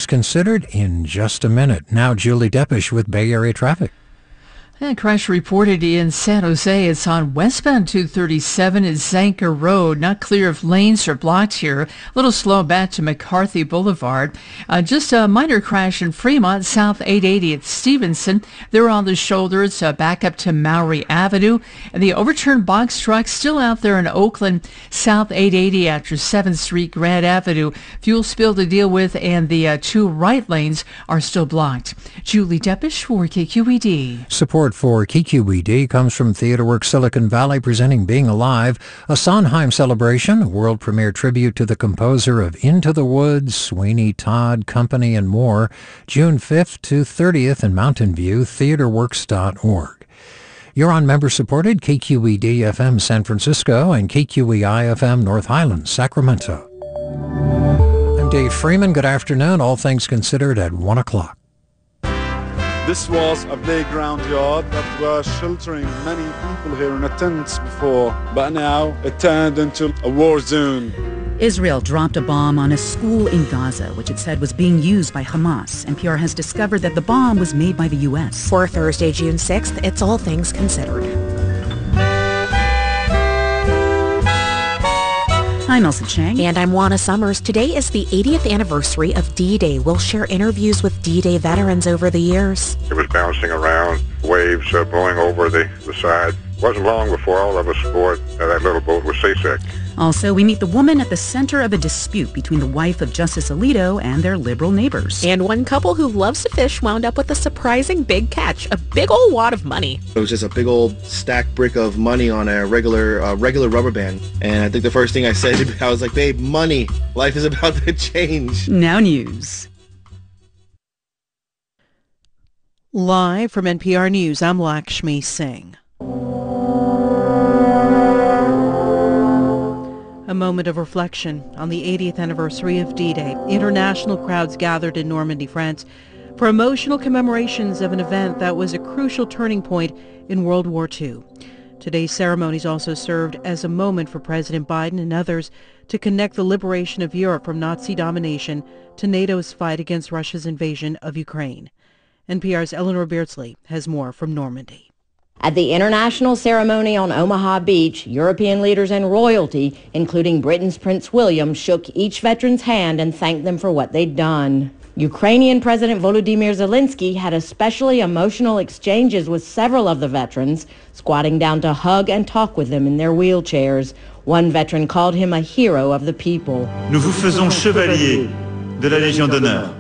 considered in just a minute. Now Julie Deppish with Bay Area traffic. A crash reported in San Jose. It's on westbound 237 at Zanker Road. Not clear if lanes are blocked here. A little slow back to McCarthy Boulevard. Just a minor crash in Fremont, South 880 at Stevenson. They're on the shoulders back up to Maury Avenue. And the overturned box truck still out there in Oakland, South 880 after 7th Street, Grand Avenue. Fuel spill to deal with, and the two right lanes are still blocked. Julie Deppish for KQED. Support for KQED comes from TheaterWorks Silicon Valley presenting Being Alive, a Sondheim celebration, a world premiere tribute to the composer of Into the Woods, Sweeney Todd Company, and more, June 5th to 30th in Mountain View, theaterworks.org. You're on member-supported KQED-FM San Francisco and KQEI-FM North Highlands, Sacramento. I'm Dave Freeman. Good afternoon. All things considered at 1 o'clock. This was a playground yard that was sheltering many people here in a tent before, but now it turned into a war zone. Israel dropped a bomb on a school in Gaza, which it said was being used by Hamas. NPR has discovered that the bomb was made by the U.S. For Thursday, June 6th, it's All Things Considered. I'm Elsa Chang. And I'm Juana Summers. Today is the 80th anniversary of D-Day. We'll share interviews with D-Day veterans over the years. It was bouncing around, waves blowing over the side. It wasn't long before all of us aboard that little boat was seasick. Also, we meet the woman at the center of a dispute between the wife of Justice Alito and their liberal neighbors. And one couple who loves to fish wound up with a surprising big catch, a big old wad of money. It was just a big old stacked brick of money on a regular rubber band. And I think the first thing I said, I was like, babe, money. Life is about to change. Now news. Live from NPR News, I'm Lakshmi Singh. A moment of reflection on the 80th anniversary of D-Day. International crowds gathered in Normandy, France, for emotional commemorations of an event that was a crucial turning point in World War II. Today's ceremonies also served as a moment for President Biden and others to connect the liberation of Europe from Nazi domination to NATO's fight against Russia's invasion of Ukraine. NPR's Eleanor Beardsley has more from Normandy. At the international ceremony on Omaha Beach, European leaders and royalty, including Britain's Prince William, shook each veteran's hand and thanked them for what they'd done. Ukrainian President Volodymyr Zelensky had especially emotional exchanges with several of the veterans, squatting down to hug and talk with them in their wheelchairs. One veteran called him a hero of the people. Nous vous faisons chevalier de la Légion d'honneur.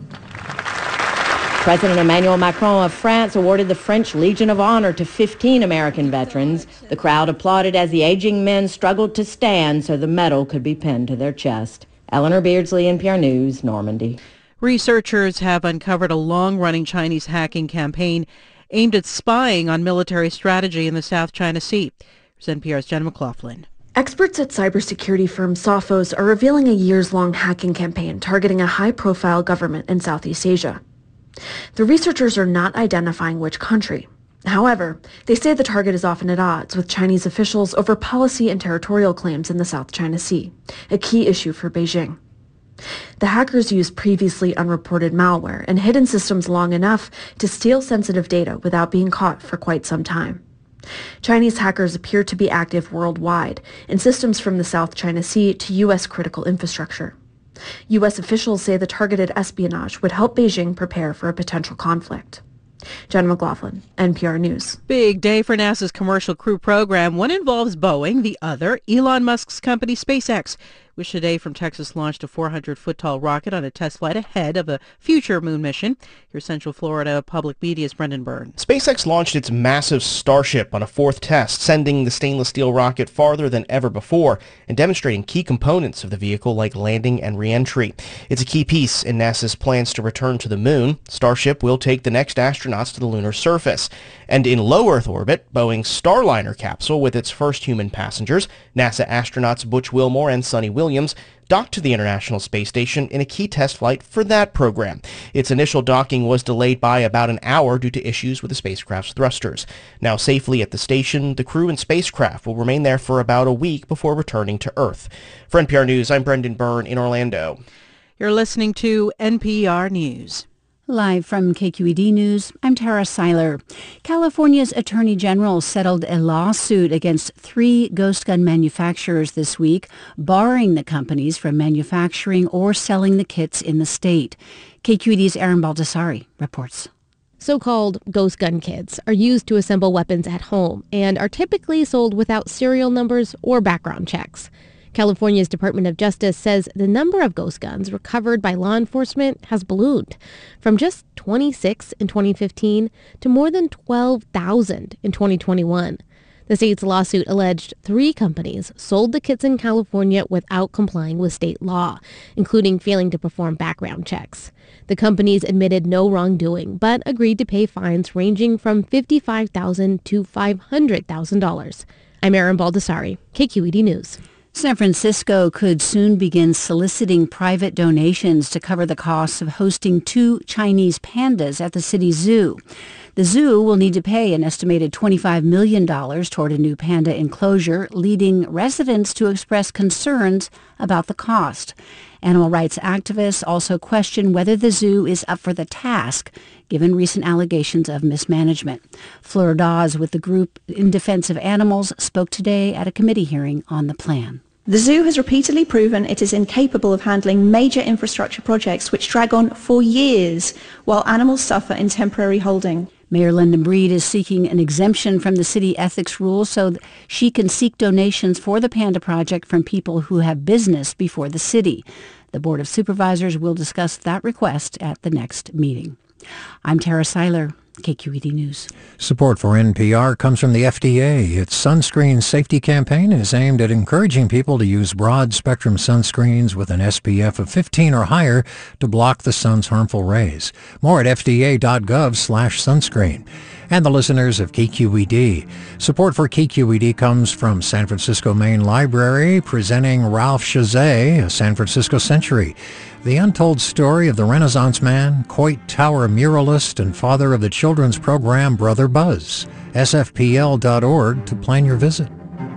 President Emmanuel Macron of France awarded the French Legion of Honor to 15 American veterans. The crowd applauded as the aging men struggled to stand so the medal could be pinned to their chest. Eleanor Beardsley, NPR News, Normandy. Researchers have uncovered a long-running Chinese hacking campaign aimed at spying on military strategy in the South China Sea. Here's NPR's Jenna McLaughlin. Experts at cybersecurity firm Sophos are revealing a years-long hacking campaign targeting a high-profile government in Southeast Asia. The researchers are not identifying which country. However, they say the target is often at odds with Chinese officials over policy and territorial claims in the South China Sea, a key issue for Beijing. The hackers used previously unreported malware and hidden systems long enough to steal sensitive data without being caught for quite some time. Chinese hackers appear to be active worldwide in systems from the South China Sea to U.S. critical infrastructure. U.S. officials say the targeted espionage would help Beijing prepare for a potential conflict. Jenna McLaughlin, NPR News. Big day for NASA's Commercial Crew program. One involves Boeing, the other Elon Musk's company SpaceX, which today from Texas launched a 400-foot-tall rocket on a test flight ahead of a future moon mission. Here's Central Florida Public Media's Brendan Byrne. SpaceX launched its massive Starship on a fourth test, sending the stainless steel rocket farther than ever before and demonstrating key components of the vehicle like landing and re-entry. It's a key piece in NASA's plans to return to the moon. Starship will take the next astronauts to the lunar surface. And in low Earth orbit, Boeing's Starliner capsule with its first human passengers, NASA astronauts Butch Wilmore and Sonny Williams, docked to the International Space Station in a key test flight for that program. Its initial docking was delayed by about an hour due to issues with the spacecraft's thrusters. Now safely at the station, the crew and spacecraft will remain there for about a week before returning to Earth. For NPR News, I'm Brendan Byrne in Orlando. You're listening to NPR News. Live from KQED News, I'm Tara Seiler. California's Attorney General settled a lawsuit against 3 ghost gun manufacturers this week, barring the companies from manufacturing or selling the kits in the state. KQED's Erin Baldassari reports. So-called ghost gun kits are used to assemble weapons at home and are typically sold without serial numbers or background checks. California's Department of Justice says the number of ghost guns recovered by law enforcement has ballooned from just 26 in 2015 to more than 12,000 in 2021. The state's lawsuit alleged 3 companies sold the kits in California without complying with state law, including failing to perform background checks. The companies admitted no wrongdoing, but agreed to pay fines ranging from $55,000 to $500,000. I'm Erin Baldassari, KQED News. San Francisco could soon begin soliciting private donations to cover the costs of hosting 2 Chinese pandas at the city zoo. The zoo will need to pay an estimated $25 million toward a new panda enclosure, leading residents to express concerns about the cost. Animal rights activists also question whether the zoo is up for the task, given recent allegations of mismanagement. Fleur Dawes with the group In Defense of Animals spoke today at a committee hearing on the plan. The zoo has repeatedly proven it is incapable of handling major infrastructure projects which drag on for years while animals suffer in temporary holding. Mayor London Breed is seeking an exemption from the city ethics rules so that she can seek donations for the Panda Project from people who have business before the city. The Board of Supervisors will discuss that request at the next meeting. I'm Tara Seiler, KQED News. Support for NPR comes from the FDA. Its sunscreen safety campaign is aimed at encouraging people to use broad-spectrum sunscreens with an SPF of 15 or higher to block the sun's harmful rays. More at fda.gov/sunscreen. And the listeners of KQED. Support for KQED comes from San Francisco Main Library, presenting Ralph Chazet, A San Francisco Century. The untold story of the Renaissance man, Coit Tower muralist, and father of the children's program Brother Buzz. sfpl.org to plan your visit.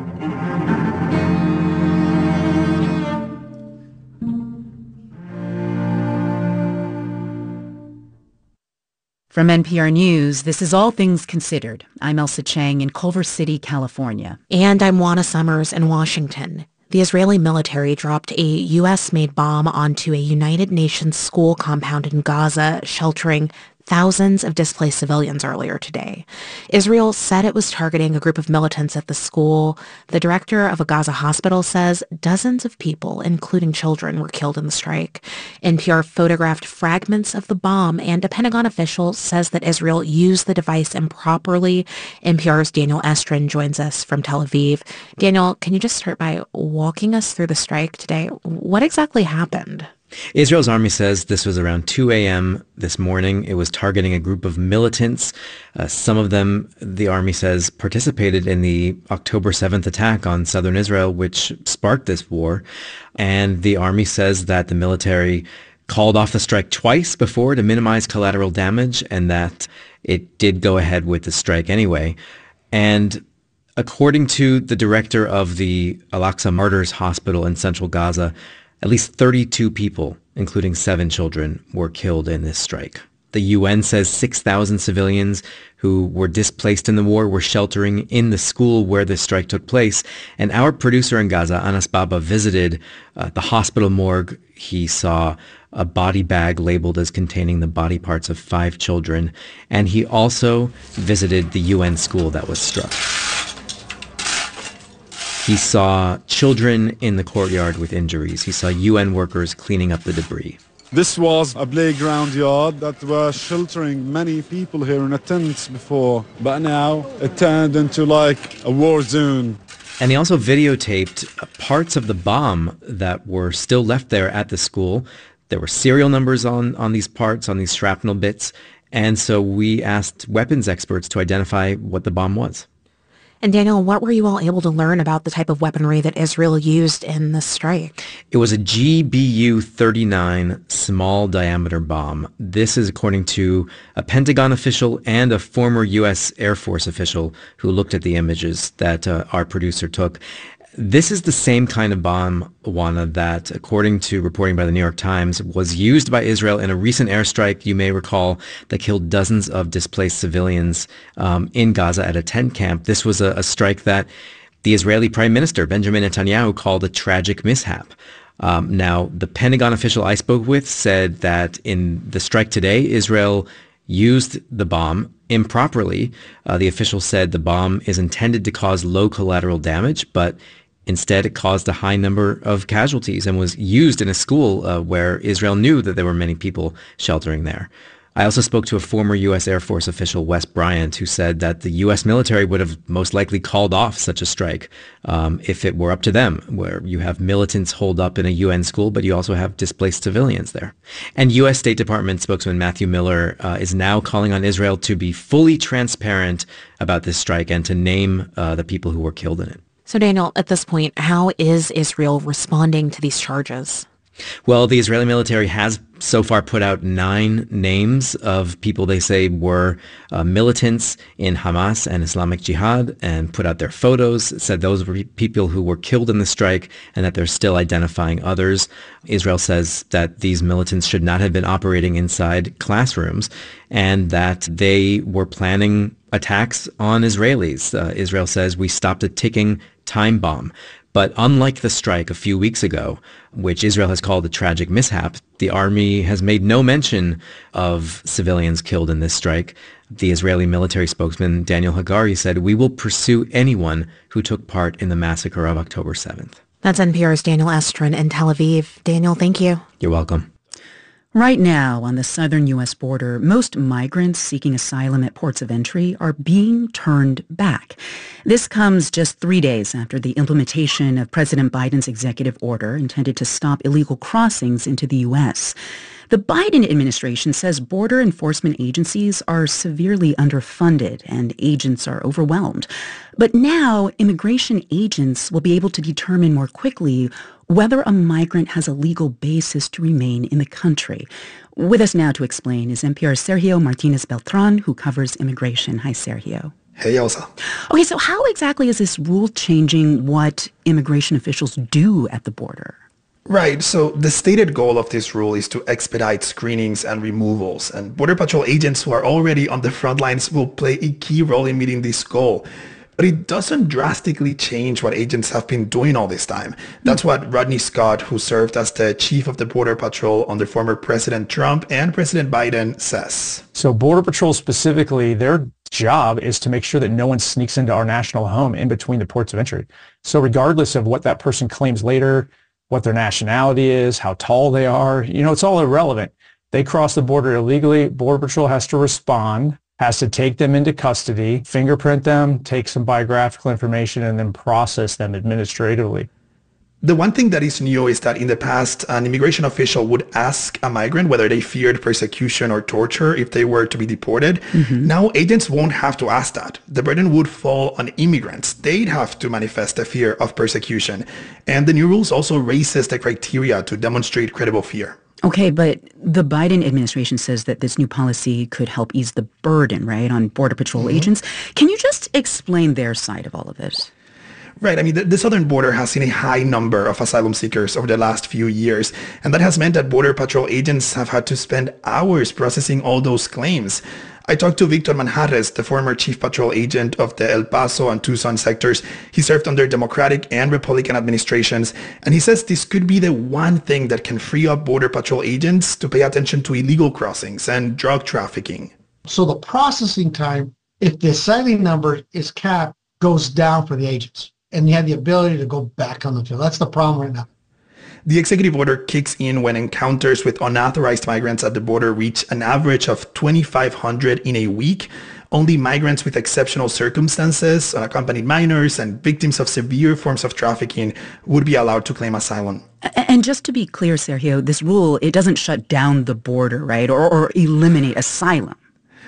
From NPR News, this is All Things Considered. I'm Elsa Chang in Culver City, California. And I'm Juana Summers in Washington. The Israeli military dropped a U.S.-made bomb onto a United Nations school compound in Gaza, sheltering thousands of displaced civilians earlier today. Israel said it was targeting a group of militants at the school. The director of a Gaza hospital says dozens of people, including children, were killed in the strike. NPR photographed fragments of the bomb, and a Pentagon official says that Israel used the device improperly. NPR's Daniel Estrin joins us from Tel Aviv. Daniel, can you just start by walking us through the strike today? What exactly happened? Israel's army says this was around 2 a.m. this morning. It was targeting a group of militants. Some of them, the army says, participated in the October 7th attack on southern Israel, which sparked this war. And the army says that the military called off the strike twice before to minimize collateral damage, and that it did go ahead with the strike anyway. And according to the director of the Al-Aqsa Martyrs Hospital in central Gaza, at least 32 people, including 7 children, were killed in this strike. The UN says 6,000 civilians who were displaced in the war were sheltering in the school where the strike took place. And our producer in Gaza, Anas Baba, visited the hospital morgue. He saw a body bag labeled as containing the body parts of 5 children. And he also visited the UN school that was struck. He saw children in the courtyard with injuries. He saw UN workers cleaning up the debris. This was a playground yard that was sheltering many people here in a tent before, but now it turned into like a war zone. And he also videotaped parts of the bomb that were still left there at the school. There were serial numbers on these parts, on these shrapnel bits. And so we asked weapons experts to identify what the bomb was. And Daniel, what were you all able to learn about the type of weaponry that Israel used in the strike? It was a GBU-39 small diameter bomb. This is according to a Pentagon official and a former U.S. Air Force official who looked at the images that our producer took. This is the same kind of bomb, Juana, that, according to reporting by the New York Times, was used by Israel in a recent airstrike, you may recall, that killed dozens of displaced civilians in Gaza at a tent camp. This was a strike that the Israeli Prime Minister, Benjamin Netanyahu, called a tragic mishap. Now, the Pentagon official I spoke with said that in the strike today, Israel used the bomb improperly. The official said the bomb is intended to cause low collateral damage, but instead it caused a high number of casualties and was used in a school where Israel knew that there were many people sheltering there. I also spoke to a former U.S. Air Force official, Wes Bryant, who said that the U.S. military would have most likely called off such a strike if it were up to them, where you have militants holed up in a UN school, but you also have displaced civilians there. And U.S. State Department spokesman Matthew Miller is now calling on Israel to be fully transparent about this strike and to name the people who were killed in it. So, Daniel, at this point, how is Israel responding to these charges? Well, the Israeli military has so far put out 9 names of people they say were militants in Hamas and Islamic Jihad, and put out their photos, said those were people who were killed in the strike and that they're still identifying others. Israel says that these militants should not have been operating inside classrooms and that they were planning attacks on Israelis. Israel says we stopped a ticking time bomb. But unlike the strike a few weeks ago, which Israel has called a tragic mishap, the army has made no mention of civilians killed in this strike. The Israeli military spokesman, Daniel Hagari, said, "We will pursue anyone who took part in the massacre of October 7th. That's NPR's Daniel Estrin in Tel Aviv. Daniel, thank you. You're welcome. Right now, on the southern U.S. border, most migrants seeking asylum at ports of entry are being turned back. This comes just 3 days after the implementation of President Biden's executive order intended to stop illegal crossings into the U.S. The Biden administration says border enforcement agencies are severely underfunded and agents are overwhelmed. But now, immigration agents will be able to determine more quickly whether a migrant has a legal basis to remain in the country. With us now to explain is NPR's Sergio Martinez-Beltran, who covers immigration. Hi, Sergio. Hey, Elsa. Okay, so how exactly is this rule changing what immigration officials do at the border? Right, so the stated goal of this rule is to expedite screenings and removals, and Border Patrol agents who are already on the front lines will play a key role in meeting this goal. But it doesn't drastically change what agents have been doing all this time. That's what Rodney Scott, who served as the chief of the Border Patrol under former President Trump and President Biden, says. So Border Patrol specifically, their job is to make sure that no one sneaks into our national home in between the ports of entry. So regardless of what that person claims later, what their nationality is, how tall they are, it's all irrelevant. They cross the border illegally. Border Patrol has to respond, has to take them into custody, fingerprint them, take some biographical information, and then process them administratively. The one thing that is new is that in the past, an immigration official would ask a migrant whether they feared persecution or torture if they were to be deported. Now, agents won't have to ask that. The burden would fall on immigrants. They'd have to manifest a fear of persecution. And the new rules also raises the criteria to demonstrate credible fear. Okay, but the Biden administration says that this new policy could help ease the burden, right, on Border Patrol agents. Can you just explain their side of all of this? Right. I mean, the southern border has seen a high number of asylum seekers over the last few years, and that has meant that Border Patrol agents have had to spend hours processing all those claims. I talked to Victor Manjarres, the former chief patrol agent of the El Paso and Tucson sectors. He served under Democratic and Republican administrations, and he says this could be the one thing that can free up Border Patrol agents to pay attention to illegal crossings and drug trafficking. So the processing time, if the asylum number is capped, goes down for the agents, and you have the ability to go back on the field. That's the problem right now. The executive order kicks in when encounters with unauthorized migrants at the border reach an average of 2,500 in a week. Only migrants with exceptional circumstances, unaccompanied minors, and victims of severe forms of trafficking would be allowed to claim asylum. And just to be clear, Sergio, this rule, it doesn't shut down the border, right, or eliminate asylum.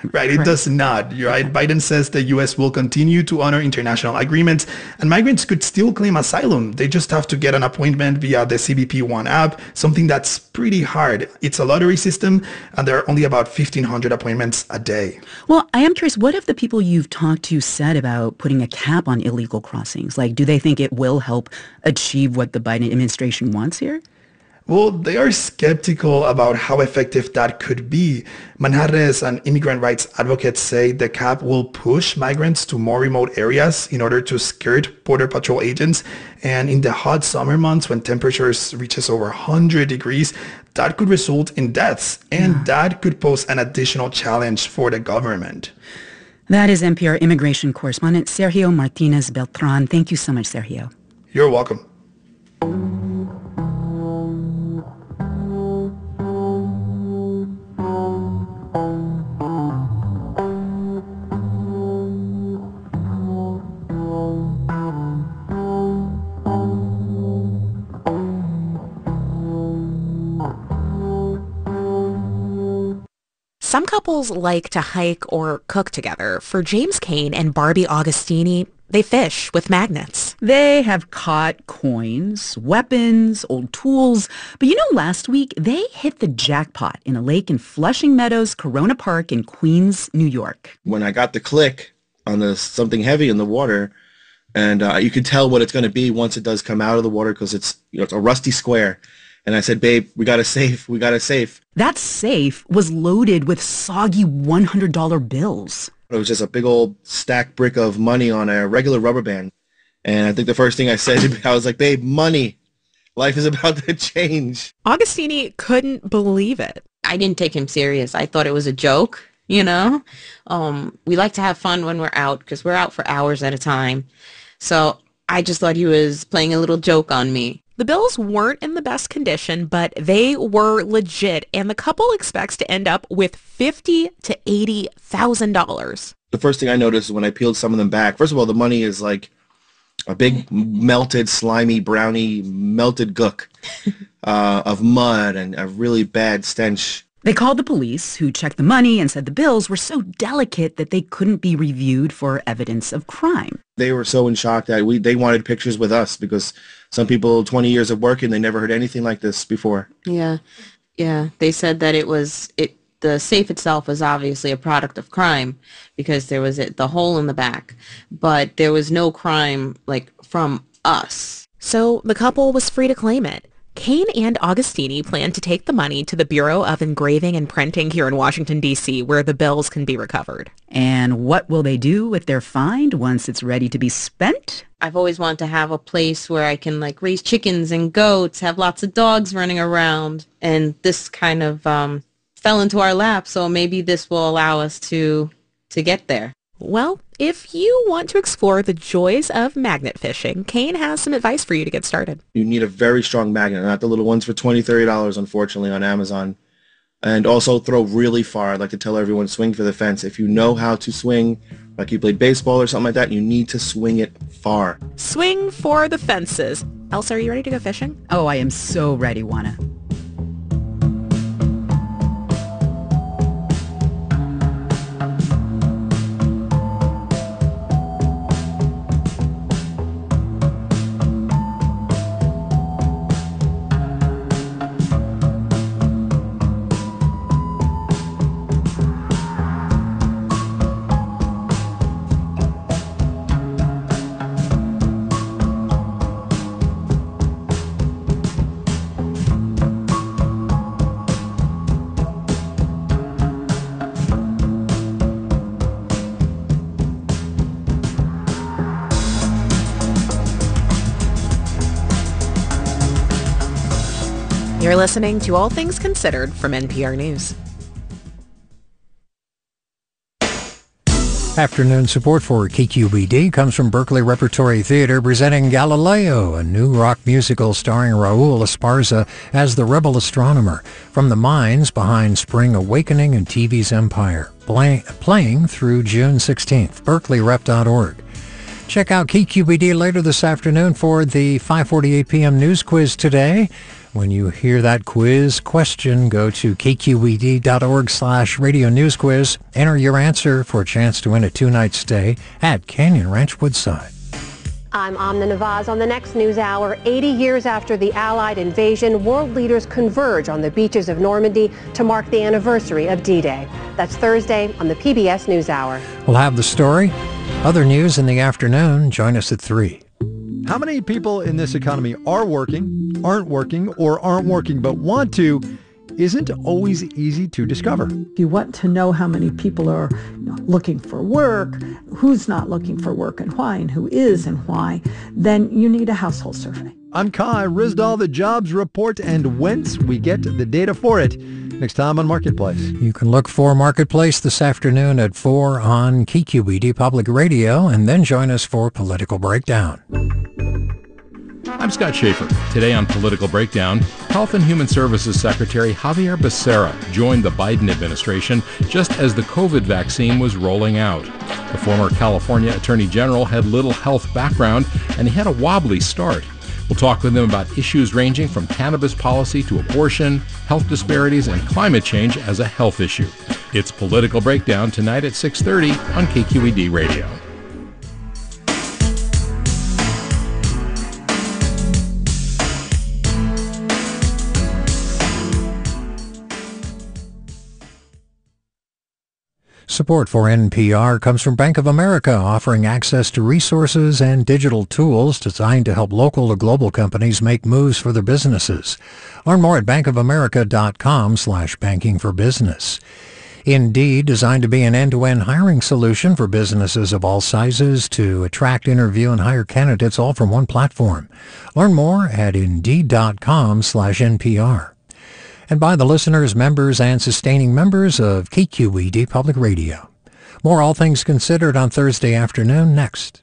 Right, it does not. You're right. Biden says the U.S. will continue to honor international agreements, and migrants could still claim asylum. They just have to get an appointment via the CBP One app, something that's pretty hard. It's a lottery system, and there are only about 1,500 appointments a day. Well, I am curious, what have the people you've talked to said about putting a cap on illegal crossings? Like, do they think it will help achieve what the Biden administration wants here? Well, they are skeptical about how effective that could be. Manjarres and immigrant rights advocates say the cap will push migrants to more remote areas in order to skirt Border Patrol agents. And in the hot summer months when temperatures reaches over 100 degrees, that could result in deaths. And that could pose an additional challenge for the government. That is NPR immigration correspondent Sergio Martinez Beltran. Thank you so much, Sergio. You're welcome. Some couples like to hike or cook together. For James Kane and Barbie Augustini, they fish with magnets. They have caught coins, weapons, old tools. But last week, they hit the jackpot in a lake in Flushing Meadows, Corona Park in Queens, New York. When I got the click on the something heavy in the water, and you could tell what it's going to be once it does come out of the water because it's a rusty square. And I said, babe, we got a safe. We got a safe. That safe was loaded with soggy $100 bills. It was just a big old stacked brick of money on a regular rubber band. And I think the first thing I said, I was like, babe, money. Life is about to change. Augustini couldn't believe it. I didn't take him serious. I thought it was a joke, We like to have fun when we're out because we're out for hours at a time. So I just thought he was playing a little joke on me. The bills weren't in the best condition, but they were legit, and the couple expects to end up with $50,000 to $80,000. The first thing I noticed when I peeled some of them back, first of all, the money is like a big melted, slimy, browny, melted gook of mud and a really bad stench. They called the police, who checked the money and said the bills were so delicate that they couldn't be reviewed for evidence of crime. They were so in shock that they wanted pictures with us because some people, 20 years of working, they never heard anything like this before. Yeah. They said that the safe itself was obviously a product of crime because there was the hole in the back, but there was no crime from us. So the couple was free to claim it. Kane and Augustini plan to take the money to the Bureau of Engraving and Printing here in Washington, D.C., where the bills can be recovered. And what will they do with their find once it's ready to be spent? I've always wanted to have a place where I can raise chickens and goats, have lots of dogs running around. And this kind of fell into our lap, so maybe this will allow us to get there. Well, if you want to explore the joys of magnet fishing, Kane has some advice for you to get started. You need a very strong magnet, not the little ones for $20, $30, unfortunately, on Amazon. And also throw really far. I'd like to tell everyone, swing for the fence. If you know how to swing, like you played baseball or something like that, you need to swing it far. Swing for the fences. Elsa, are you ready to go fishing? Oh, I am so ready, Juana. You're listening to All Things Considered from NPR News. Afternoon support for KQBD comes from Berkeley Repertory Theater presenting Galileo, a new rock musical starring Raul Esparza as the rebel astronomer, from the minds behind Spring Awakening and TV's Empire, playing through June 16th, berkeleyrep.org. Check out KQBD later this afternoon for the 5:48 p.m. news quiz today. When you hear that quiz question, go to kqed.org/radio news quiz. Enter your answer for a chance to win a 2-night stay at Canyon Ranch Woodside. I'm Amna Nawaz on the next news hour. 80 years after the Allied invasion, world leaders converge on the beaches of Normandy to mark the anniversary of D-Day. That's Thursday on the PBS NewsHour. We'll have the story. Other news in the afternoon. Join us at 3. How many people in this economy are working, aren't working, or aren't working but want to isn't always easy to discover. If you want to know how many people are looking for work, who's not looking for work and why, and who is and why, then you need a household survey. I'm Kai Ryssdal, the Jobs Report, and whence we get the data for it. Next time on Marketplace. You can look for Marketplace this afternoon at 4 on KQED Public Radio, and then join us for Political Breakdown. I'm Scott Schaefer. Today on Political Breakdown, Health and Human Services Secretary Javier Becerra joined the Biden administration just as the COVID vaccine was rolling out. The former California Attorney General had little health background, and he had a wobbly start. We'll talk with him about issues ranging from cannabis policy to abortion, health disparities, and climate change as a health issue. It's Political Breakdown tonight at 6:30 on KQED Radio. Support for NPR comes from Bank of America, offering access to resources and digital tools designed to help local to global companies make moves for their businesses. Learn more at bankofamerica.com/bankingforbusiness. Indeed, designed to be an end-to-end hiring solution for businesses of all sizes to attract, interview, and hire candidates all from one platform. Learn more at indeed.com/NPR. And by the listeners, members, and sustaining members of KQED Public Radio. More All Things Considered on Thursday afternoon next.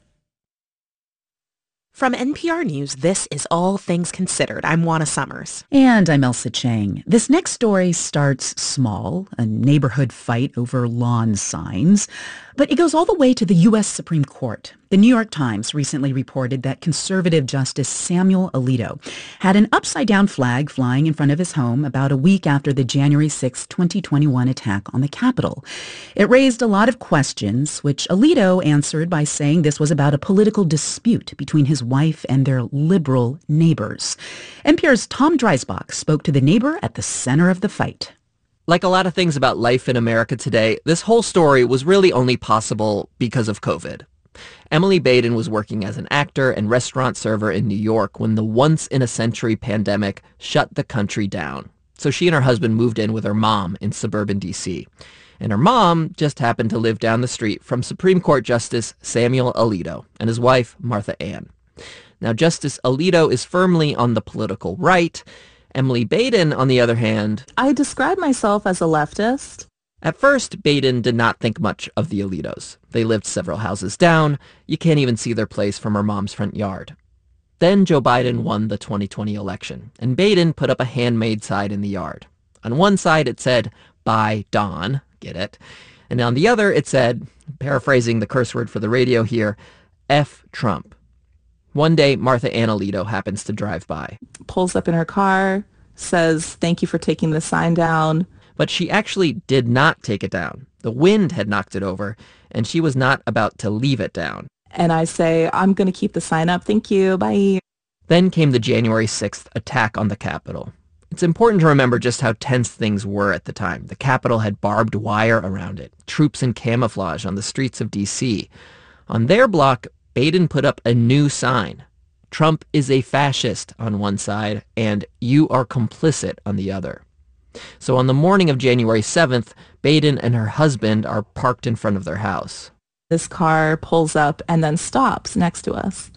From NPR News, this is All Things Considered. I'm Juana Summers. And I'm Elsa Chang. This next story starts small, a neighborhood fight over lawn signs, but it goes all the way to the U.S. Supreme Court. The New York Times recently reported that conservative Justice Samuel Alito had an upside-down flag flying in front of his home about a week after the January 6, 2021 attack on the Capitol. It raised a lot of questions, which Alito answered by saying this was about a political dispute between his wife and their liberal neighbors. NPR's Tom Dreisbach spoke to the neighbor at the center of the fight. Like a lot of things about life in America today, this whole story was really only possible because of COVID. Emily Baden was working as an actor and restaurant server in New York when the once-in-a-century pandemic shut the country down. So she and her husband moved in with her mom in suburban D.C. And her mom just happened to live down the street from Supreme Court Justice Samuel Alito and his wife, Martha Ann. Now, Justice Alito is firmly on the political right. Emily Baden, on the other hand... I describe myself as a leftist. At first, Baden did not think much of the Alitos. They lived several houses down. You can't even see their place from her mom's front yard. Then Joe Biden won the 2020 election, and Baden put up a handmade sign in the yard. On one side, it said, "Buy Don," get it? And on the other, it said, paraphrasing the curse word for the radio here, "F Trump." One day, Martha Ann Alito happens to drive by. Pulls up in her car, says, "Thank you for taking the sign down." But she actually did not take it down. The wind had knocked it over, and she was not about to leave it down. And I say, "I'm going to keep the sign up. Thank you. Bye." Then came the January 6th attack on the Capitol. It's important to remember just how tense things were at the time. The Capitol had barbed wire around it, troops in camouflage on the streets of D.C. On their block, Baden put up a new sign. "Trump is a fascist" on one side, and "You are complicit" on the other. So on the morning of January 7th, Baden and her husband are parked in front of their house. This car pulls up and then stops next to us.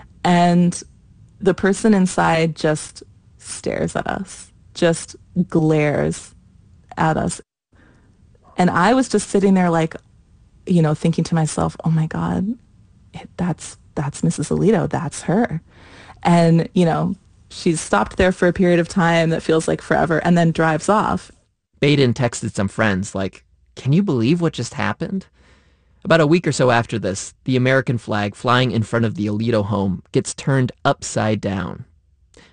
And the person inside just stares at us, just glares at us. And I was just sitting there like, thinking to myself, oh my God, that's Mrs. Alito, that's her. And, she's stopped there for a period of time that feels like forever and then drives off. Baden texted some friends like, "Can you believe what just happened?" About a week or so after this, the American flag flying in front of the Alito home gets turned upside down.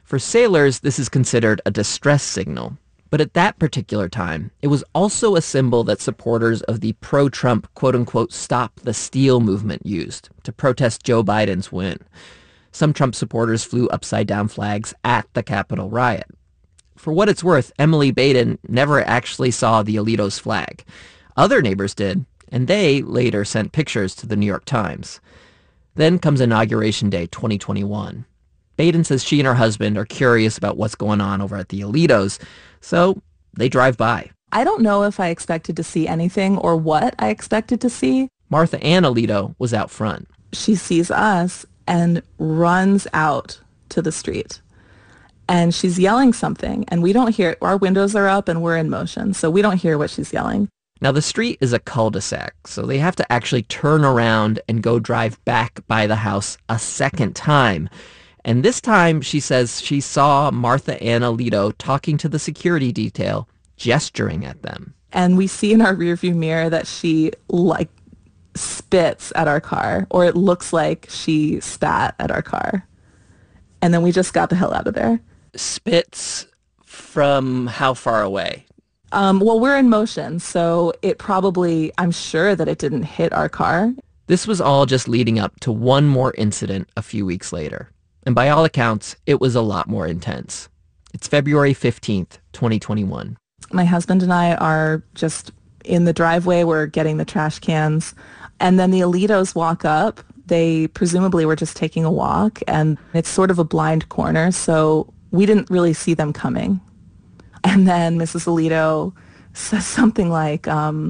For sailors, this is considered a distress signal. But at that particular time, it was also a symbol that supporters of the pro-Trump, quote-unquote, Stop the Steal movement used to protest Joe Biden's win. Some Trump supporters flew upside-down flags at the Capitol riot. For what it's worth, Emily Baden never actually saw the Alitos flag. Other neighbors did, and they later sent pictures to the New York Times. Then comes Inauguration Day 2021. Baden says she and her husband are curious about what's going on over at the Alitos, so they drive by. I don't know if I expected to see anything or what I expected to see. Martha Ann Alito was out front. She sees us and runs out to the street. And she's yelling something, and we don't hear it. Our windows are up and we're in motion, so we don't hear what she's yelling. Now, the street is a cul-de-sac, so they have to actually turn around and go drive back by the house a second time. And this time, she says she saw Martha Ann Alito talking to the security detail, gesturing at them. And we see in our rearview mirror that she, spits at our car, or it looks like she spat at our car. And then we just got the hell out of there. Spits from how far away? Well, we're in motion, so it probably, I'm sure that it didn't hit our car. This was all just leading up to one more incident a few weeks later. And by all accounts, it was a lot more intense. It's February 15th, 2021. My husband and I are just in the driveway. We're getting the trash cans. And then the Alitos walk up. They presumably were just taking a walk, and it's sort of a blind corner, so we didn't really see them coming. And then Mrs. Alito says something like,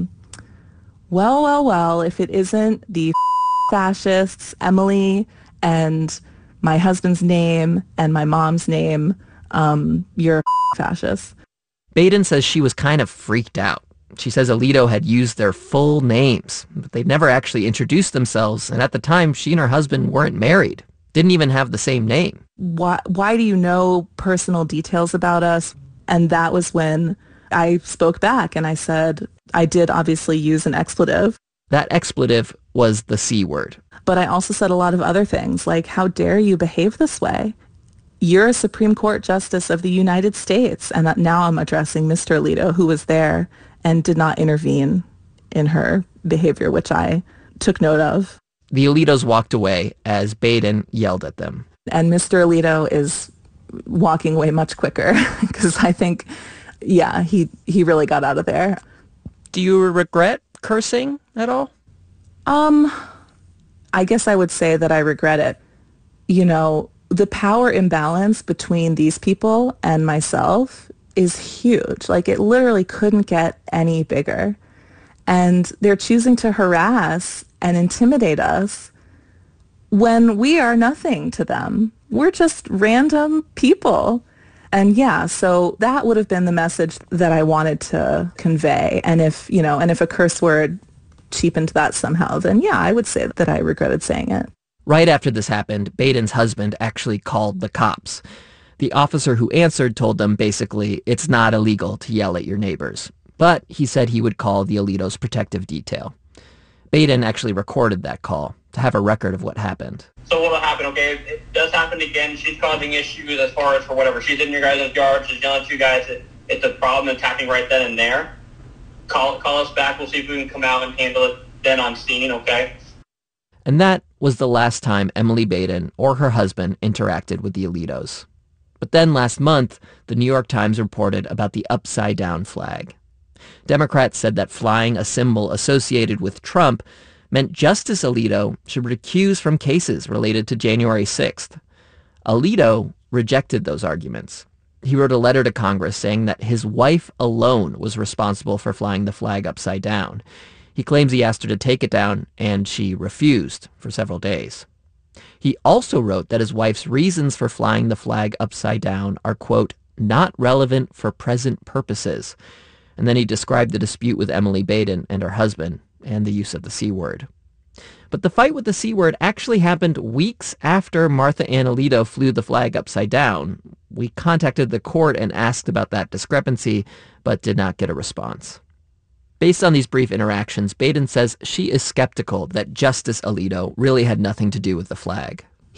well, if it isn't the fascists, Emily, and my husband's name and my mom's name, you're a fascist. Baden says she was kind of freaked out. She says Alito had used their full names, but they'd never actually introduced themselves, and at the time, she and her husband weren't married, didn't even have the same name. Why do you know personal details about us? And that was when I spoke back, and I said, I did obviously use an expletive. That expletive was the C word. But I also said a lot of other things, like, how dare you behave this way? You're a Supreme Court Justice of the United States. And now I'm addressing Mr. Alito, who was there and did not intervene in her behavior, which I took note of. The Alitos walked away as Baden yelled at them. And Mr. Alito is walking away much quicker because I think, yeah, he really got out of there. Do you regret cursing at all? I guess I would say that I regret it. You know, the power imbalance between these people and myself is huge. Like, it literally couldn't get any bigger. And they're choosing to harass and intimidate us when we are nothing to them. We're just random people. And yeah, so that would have been the message that I wanted to convey. And if a curse word cheapened that somehow, then yeah, I would say that I regretted saying it. Right after this happened, Baden's husband actually called the cops. The officer who answered told them basically it's not illegal to yell at your neighbors. But he said he would call the Alitos protective detail. Baden actually recorded that call to have a record of what happened. So what will happen, okay, if it does happen again, she's causing issues as far as for whatever. She's in your guys' yard, she's yelling at you guys, it's a problem, attacking right then and there. Call us back, we'll see if we can come out and handle it then on scene, okay? And that was the last time Emily Baden or her husband interacted with the Alitos. But then last month, the New York Times reported about the upside-down flag. Democrats said that flying a symbol associated with Trump meant Justice Alito should recuse from cases related to January 6th. Alito rejected those arguments. He wrote a letter to Congress saying that his wife alone was responsible for flying the flag upside down. He claims he asked her to take it down, and she refused for several days. He also wrote that his wife's reasons for flying the flag upside down are, quote, not relevant for present purposes. And then he described the dispute with Emily Baden and her husband and the use of the C word. But the fight with the C word actually happened weeks after Martha Ann Alito flew the flag upside down. We contacted the court and asked about that discrepancy, but did not get a response. Based on these brief interactions, Baden says she is skeptical that Justice Alito really had nothing to do with the flag.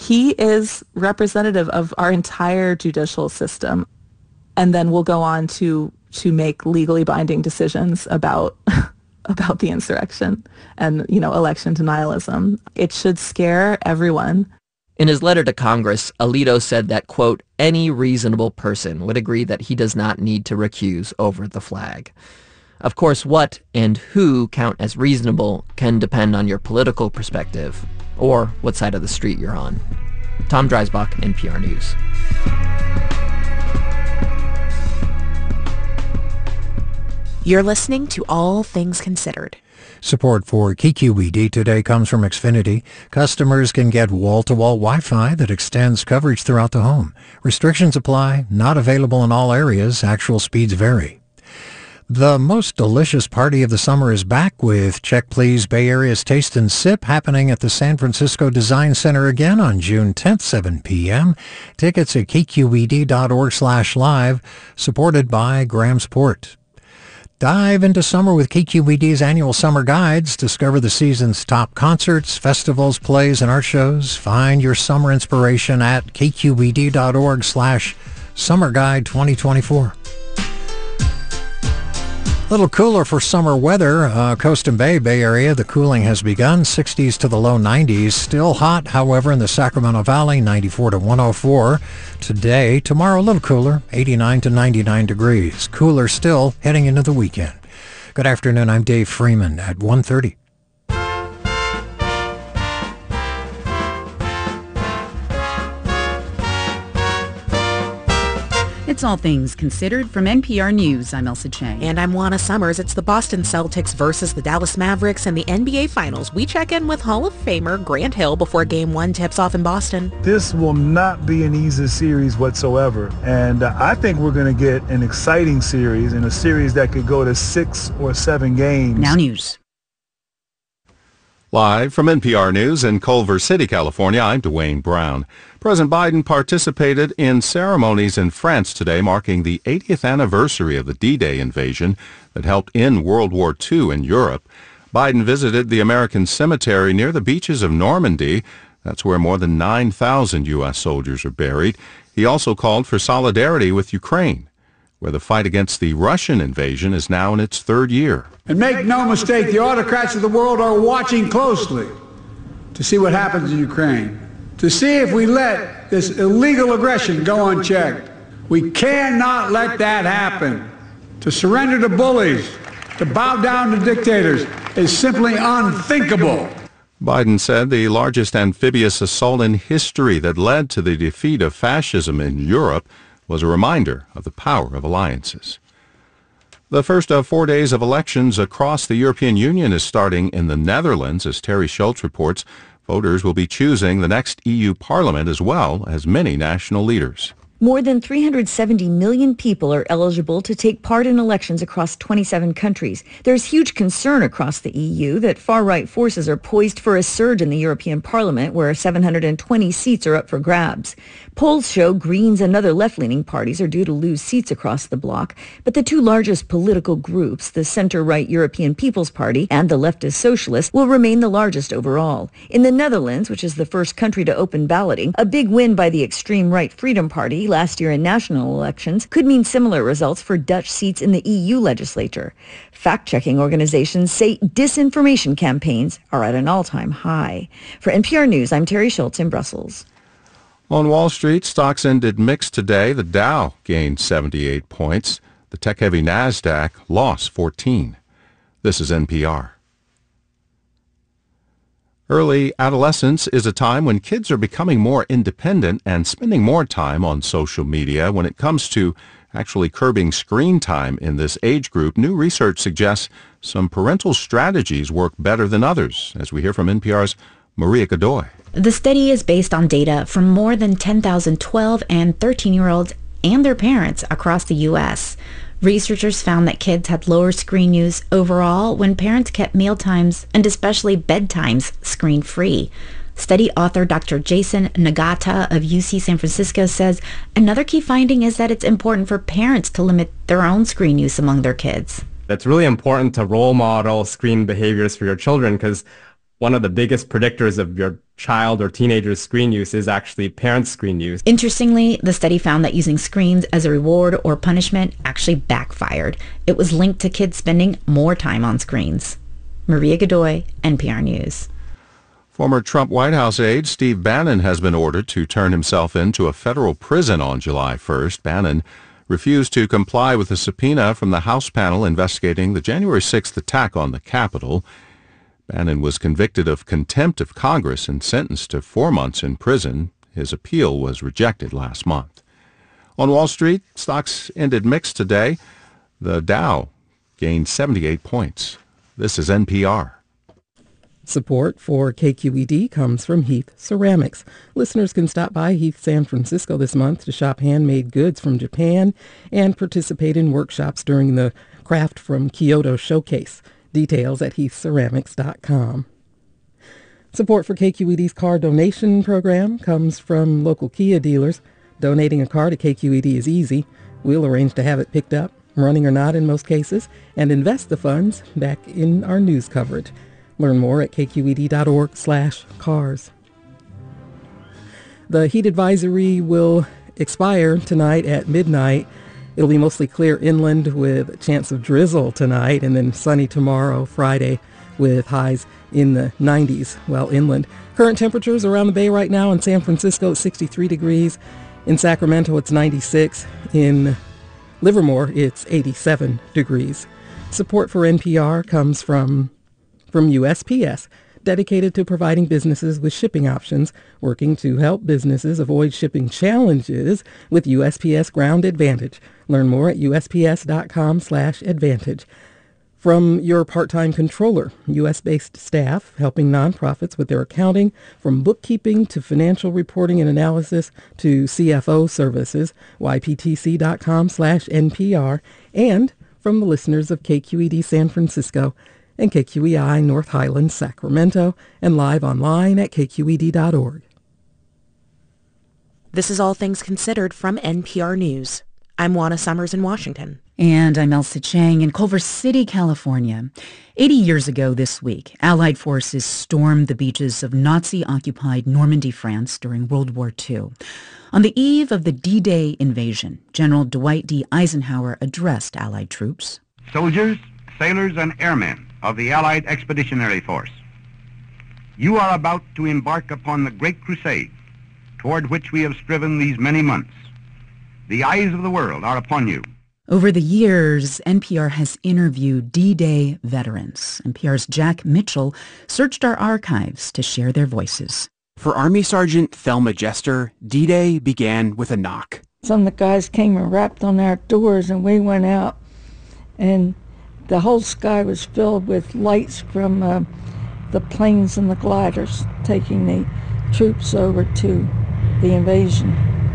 He is representative of our entire judicial system, and then will go on to make legally binding decisions about about the insurrection and, election denialism. It should scare everyone. In his letter to Congress, Alito said that, quote, any reasonable person would agree that he does not need to recuse over the flag. Of course, what and who count as reasonable can depend on your political perspective or what side of the street you're on. Tom Dreisbach, NPR News. You're listening to All Things Considered. Support for KQED today comes from Xfinity. Customers can get wall-to-wall Wi-Fi that extends coverage throughout the home. Restrictions apply, not available in all areas. Actual speeds vary. The most delicious party of the summer is back with Check Please Bay Area's Taste and Sip happening at the San Francisco Design Center again on June 10th, 7 p.m. Tickets at kqed.org/live, supported by Graham's Port. Dive into summer with KQED's annual summer guides. Discover the season's top concerts, festivals, plays, and art shows. Find your summer inspiration at kqed.org/Summer Guide 2024. A little cooler for summer weather. Coast and Bay Area, the cooling has begun. 60s to the low 90s. Still hot, however, in the Sacramento Valley, 94 to 104. Today, tomorrow, a little cooler, 89 to 99 degrees. Cooler still heading into the weekend. Good afternoon. I'm Dave Freeman at 1:30. It's All Things Considered from NPR News. I'm Elsa Chang. And I'm Juana Summers. It's the Boston Celtics versus the Dallas Mavericks in the NBA Finals. We check in with Hall of Famer Grant Hill before Game 1 tips off in Boston. This will not be an easy series whatsoever. And I think we're going to get an exciting series, and a series that could go to 6 or 7 games. Now news. Live from NPR News in Culver City, California, I'm Dwayne Brown. President Biden participated in ceremonies in France today marking the 80th anniversary of the D-Day invasion that helped end World War II in Europe. Biden visited the American Cemetery near the beaches of Normandy. That's where more than 9,000 U.S. soldiers are buried. He also called for solidarity with Ukraine, where the fight against the Russian invasion is now in its third year. And make no mistake, the autocrats of the world are watching closely to see what happens in Ukraine, to see if we let this illegal aggression go unchecked. We cannot let that happen. To surrender to bullies, to bow down to dictators is simply unthinkable. Biden said the largest amphibious assault in history that led to the defeat of fascism in Europe was a reminder of the power of alliances. The first of 4 days of elections across the European Union is starting in the Netherlands. As Terry Schultz reports, voters will be choosing the next EU Parliament as well as many national leaders. More than 370 million people are eligible to take part in elections across 27 countries. There's huge concern across the EU that far-right forces are poised for a surge in the European Parliament, where 720 seats are up for grabs. Polls show Greens and other left-leaning parties are due to lose seats across the bloc, but the two largest political groups, the center-right European People's Party and the leftist Socialists, will remain the largest overall. In the Netherlands, which is the first country to open balloting, a big win by the extreme-right Freedom Party last year in national elections could mean similar results for Dutch seats in the EU legislature. Fact-checking organizations say disinformation campaigns are at an all-time high. For NPR News, I'm Terry Schultz in Brussels. On Wall Street, stocks ended mixed today. The Dow gained 78 points. The tech-heavy NASDAQ lost 14. This is NPR. Early adolescence is a time when kids are becoming more independent and spending more time on social media. When it comes to actually curbing screen time in this age group, new research suggests some parental strategies work better than others, as we hear from NPR's Maria Godoy. The study is based on data from more than 10,000 12 and 13-year-olds and their parents across the U.S. Researchers found that kids had lower screen use overall when parents kept mealtimes and especially bedtimes screen-free. Study author Dr. Jason Nagata of UC San Francisco says another key finding is that it's important for parents to limit their own screen use among their kids. It's really important to role model screen behaviors for your children because one of the biggest predictors of your child or teenager's screen use is actually parents' screen use. Interestingly, the study found that using screens as a reward or punishment actually backfired. It was linked to kids spending more time on screens. Maria Godoy, NPR News. Former Trump White House aide Steve Bannon has been ordered to turn himself into a federal prison on July 1st. Bannon refused to comply with a subpoena from the House panel investigating the January 6th attack on the Capitol. Bannon was convicted of contempt of Congress and sentenced to 4 months in prison. His appeal was rejected last month. On Wall Street, stocks ended mixed today. The Dow gained 78 points. This is NPR. Support for KQED comes from Heath Ceramics. Listeners can stop by Heath San Francisco this month to shop handmade goods from Japan and participate in workshops during the Craft from Kyoto Showcase. Details at heathceramics.com. Support for KQED's car donation program comes from local Kia dealers. Donating a car to KQED is easy. We'll arrange to have it picked up, running or not in most cases, and invest the funds back in our news coverage. Learn more at kqed.org/cars. The heat advisory will expire tonight at midnight. It'll be mostly clear inland with a chance of drizzle tonight, and then sunny tomorrow, Friday, with highs in the 90s while inland. Current temperatures around the bay right now in San Francisco, it's 63 degrees. In Sacramento, it's 96. In Livermore, it's 87 degrees. Support for NPR comes from USPS, dedicated to providing businesses with shipping options, working to help businesses avoid shipping challenges with USPS Ground Advantage. Learn more at usps.com/advantage. From your part-time controller, U.S.-based staff helping nonprofits with their accounting, from bookkeeping to financial reporting and analysis to CFO services, yptc.com/NPR, and from the listeners of KQED San Francisco and KQEI North Highlands, Sacramento, and live online at kqed.org. This is All Things Considered from NPR News. I'm Juana Summers in Washington. And I'm Elsa Chang in Culver City, California. 80 years ago this week, Allied forces stormed the beaches of Nazi-occupied Normandy, France during World War II. On the eve of the D-Day invasion, General Dwight D. Eisenhower addressed Allied troops. Soldiers, sailors, and airmen of the Allied Expeditionary Force, you are about to embark upon the great crusade toward which we have striven these many months. The eyes of the world are upon you. Over the years, NPR has interviewed D-Day veterans. NPR's Jack Mitchell searched our archives to share their voices. For Army Sergeant Thelma Jester, D-Day began with a knock. Some of the guys came and rapped on our doors, and we went out, and the whole sky was filled with lights from the planes and the gliders taking the troops over to the invasion.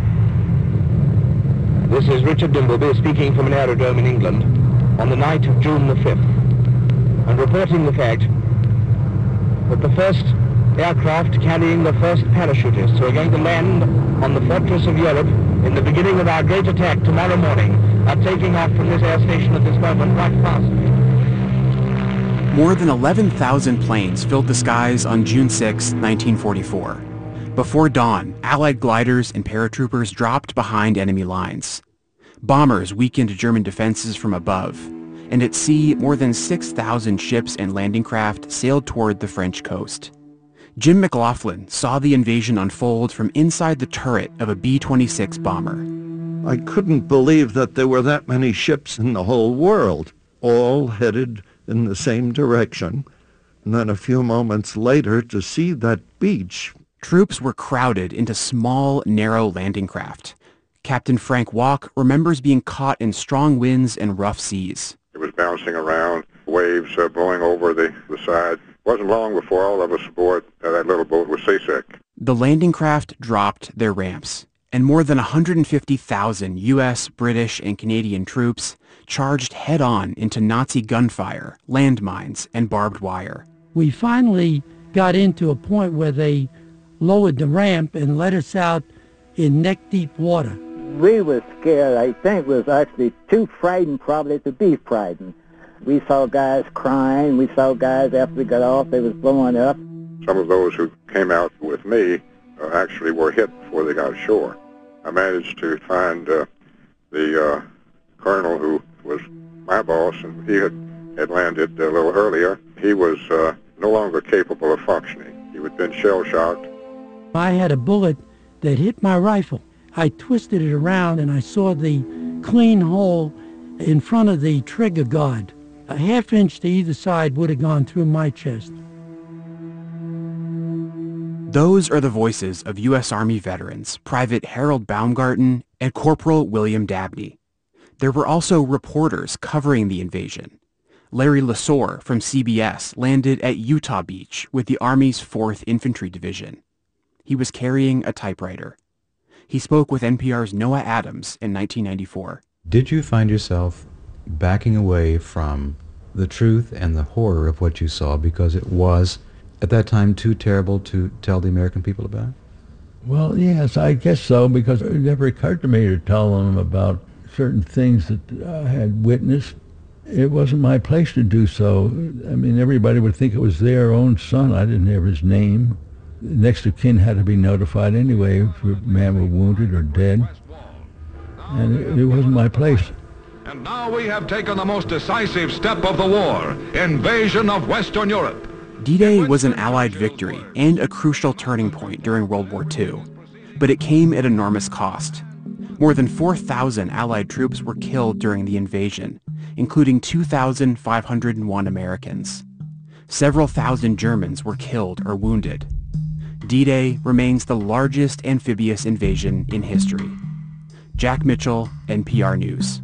This is Richard Dimbleby speaking from an aerodrome in England on the night of June the 5th and reporting the fact that the first aircraft carrying the first parachutists who are going to land on the fortress of Europe in the beginning of our great attack tomorrow morning are taking off from this air station at this moment quite fast. More than 11,000 planes filled the skies on June 6, 1944. Before dawn, Allied gliders and paratroopers dropped behind enemy lines. Bombers weakened German defenses from above, and at sea, more than 6,000 ships and landing craft sailed toward the French coast. Jim McLaughlin saw the invasion unfold from inside the turret of a B-26 bomber. I couldn't believe that there were that many ships in the whole world, all headed in the same direction. And then a few moments later to see that beach. Troops were crowded into small, narrow landing craft. Captain Frank Walk remembers being caught in strong winds and rough seas. It was bouncing around, waves blowing over the side. It wasn't long before all of us aboard that little boat was seasick. The landing craft dropped their ramps, and more than 150,000 U.S., British, and Canadian troops charged head-on into Nazi gunfire, landmines, and barbed wire. We finally got into a point where they lowered the ramp and let us out in neck-deep water. We were scared. I think was actually too frightened probably to be frightened. We saw guys crying. We saw guys after we got off, they was blowing up. Some of those who came out with me actually were hit before they got ashore. I managed to find the colonel who was my boss, and he had landed a little earlier. He was no longer capable of functioning. He had been shell-shocked. I had a bullet that hit my rifle. I twisted it around and I saw the clean hole in front of the trigger guard. A half inch to either side would have gone through my chest. Those are the voices of U.S. Army veterans, Private Harold Baumgarten and Corporal William Dabney. There were also reporters covering the invasion. Larry Lesor from CBS landed at Utah Beach with the Army's 4th Infantry Division. He was carrying a typewriter. He spoke with NPR's Noah Adams in 1994. Did you find yourself backing away from the truth and the horror of what you saw because it was, at that time, too terrible to tell the American people about? Well, yes, I guess so, because it never occurred to me to tell them about certain things that I had witnessed. It wasn't my place to do so. I mean, everybody would think it was their own son. I didn't have his name. Next of kin had to be notified anyway if a man were wounded or dead. And it wasn't my place. And now we have taken the most decisive step of the war, invasion of Western Europe. D-Day was an Allied victory and a crucial turning point during World War II, but it came at enormous cost. More than 4,000 Allied troops were killed during the invasion, including 2,501 Americans. Several thousand Germans were killed or wounded. D-Day remains the largest amphibious invasion in history. Jack Mitchell, NPR News.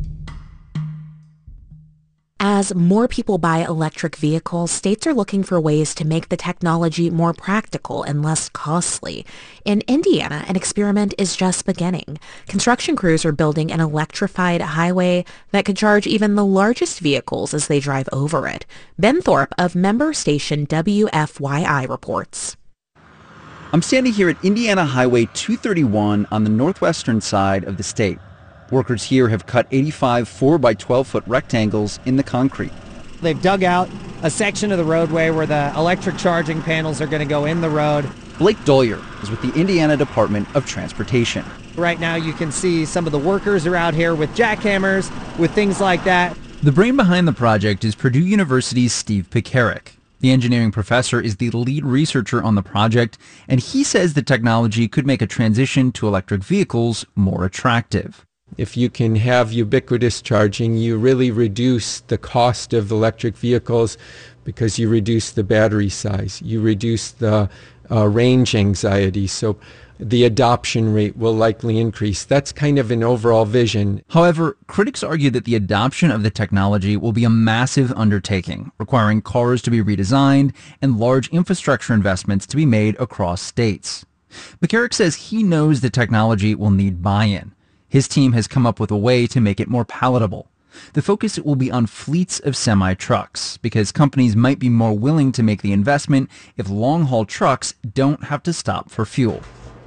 As more people buy electric vehicles, states are looking for ways to make the technology more practical and less costly. In Indiana, an experiment is just beginning. Construction crews are building an electrified highway that could charge even the largest vehicles as they drive over it. Ben Thorpe of member station WFYI reports. I'm standing here at Indiana Highway 231 on the northwestern side of the state. Workers here have cut 85 4-by-12-foot rectangles in the concrete. They've dug out a section of the roadway where the electric charging panels are going to go in the road. Blake Dollier is with the Indiana Department of Transportation. Right now you can see some of the workers are out here with jackhammers, with things like that. The brain behind the project is Purdue University's Steve Pekarik. The engineering professor is the lead researcher on the project, and he says the technology could make a transition to electric vehicles more attractive. If you can have ubiquitous charging, you really reduce the cost of electric vehicles because you reduce the battery size. You reduce the range anxiety, so the adoption rate will likely increase. That's kind of an overall vision. However, critics argue that the adoption of the technology will be a massive undertaking, requiring cars to be redesigned and large infrastructure investments to be made across states. Pekarik says he knows the technology will need buy-in. His team has come up with a way to make it more palatable. The focus will be on fleets of semi-trucks, because companies might be more willing to make the investment if long-haul trucks don't have to stop for fuel.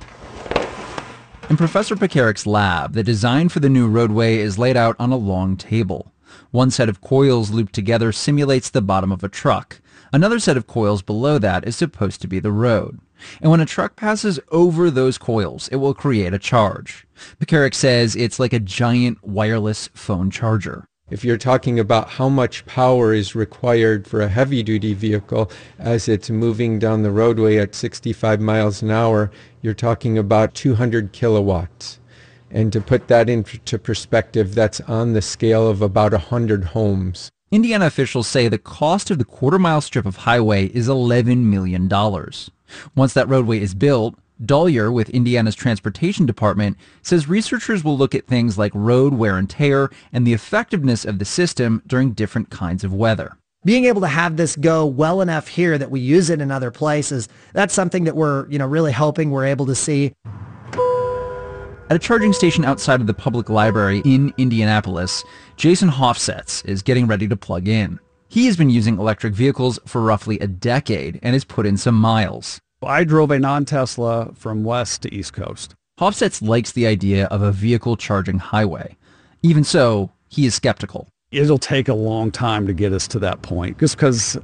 In Professor Pekarik's lab, the design for the new roadway is laid out on a long table. One set of coils looped together simulates the bottom of a truck. Another set of coils below that is supposed to be the road. And when a truck passes over those coils, it will create a charge. Pekarik says it's like a giant wireless phone charger. If you're talking about how much power is required for a heavy-duty vehicle as it's moving down the roadway at 65 miles an hour, you're talking about 200 kilowatts. And to put that into perspective, that's on the scale of about 100 homes. Indiana officials say the cost of the quarter-mile strip of highway is $11 million. Once that roadway is built, Dollier with Indiana's Transportation Department says researchers will look at things like road wear and tear and the effectiveness of the system during different kinds of weather. Being able to have this go well enough here that we use it in other places, that's something that we're, really hoping we're able to see. At a charging station outside of the public library in Indianapolis, Jason Hofsetz is getting ready to plug in. He has been using electric vehicles for roughly a decade and has put in some miles. I drove a non-Tesla from west to east coast. Hofsetz likes the idea of a vehicle charging highway. Even so, he is skeptical. It'll take a long time to get us to that point, just because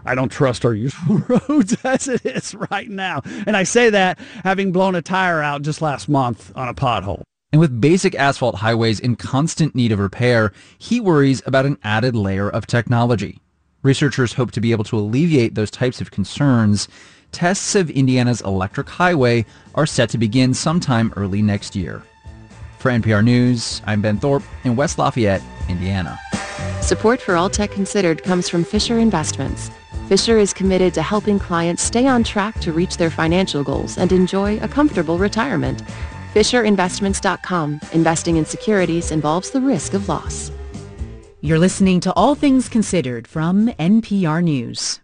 I don't trust our usual roads as it is right now. And I say that having blown a tire out just last month on a pothole. And with basic asphalt highways in constant need of repair, he worries about an added layer of technology. Researchers hope to be able to alleviate those types of concerns. Tests of Indiana's electric highway are set to begin sometime early next year. For NPR News, I'm Ben Thorpe in West Lafayette, Indiana. Support for All Tech Considered comes from Fisher Investments. Fisher is committed to helping clients stay on track to reach their financial goals and enjoy a comfortable retirement. FisherInvestments.com. Investing in securities involves the risk of loss. You're listening to All Things Considered from NPR News.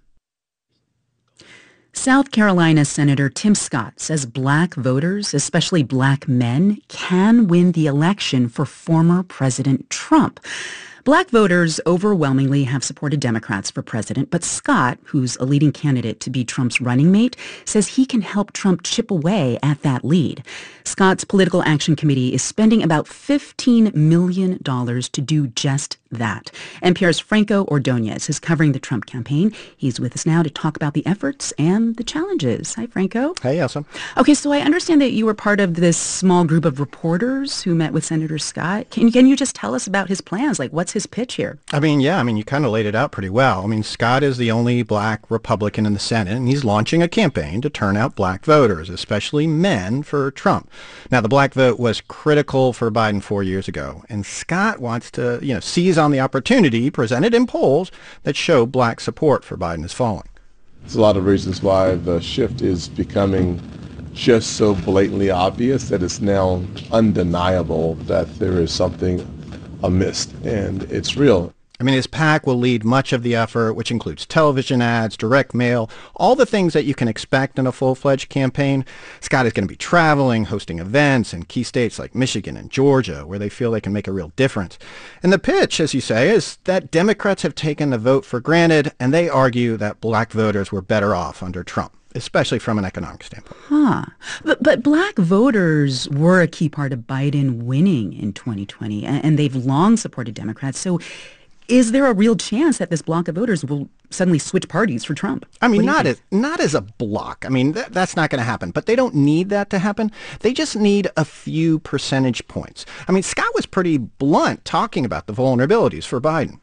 South Carolina Senator Tim Scott says black voters, especially black men, can win the election for former President Trump. Black voters overwhelmingly have supported Democrats for president, but Scott, who's a leading candidate to be Trump's running mate, says he can help Trump chip away at that lead. Scott's Political Action Committee is spending about $15 million to do just that. NPR's Franco Ordonez is covering the Trump campaign. He's with us now to talk about the efforts and the challenges. Hi, Franco. Hey, Elsa. Okay, so I understand that you were part of this small group of reporters who met with Senator Scott. Can you just tell us about his plans? Like, what's his pitch here? You kind of laid it out pretty well. Scott is the only black Republican in the Senate, and he's launching a campaign to turn out black voters, especially men, for Trump. Now, the black vote was critical for Biden 4 years ago, and Scott wants to, seize on the opportunity presented in polls that show black support for Biden is falling. There's a lot of reasons why the shift is becoming just so blatantly obvious that it's now undeniable that there is something amiss, and it's real. His PAC will lead much of the effort, which includes television ads, direct mail, all the things that you can expect in a full-fledged campaign. Scott is going to be traveling, hosting events in key states like Michigan and Georgia, where they feel they can make a real difference. And the pitch, as you say, is that Democrats have taken the vote for granted, and they argue that black voters were better off under Trump, especially from an economic standpoint. But black voters were a key part of Biden winning in 2020, and they've long supported Democrats. So is there a real chance that this block of voters will suddenly switch parties for Trump? Not as a block. That's not going to happen. But they don't need that to happen. They just need a few percentage points. Scott was pretty blunt talking about the vulnerabilities for Biden.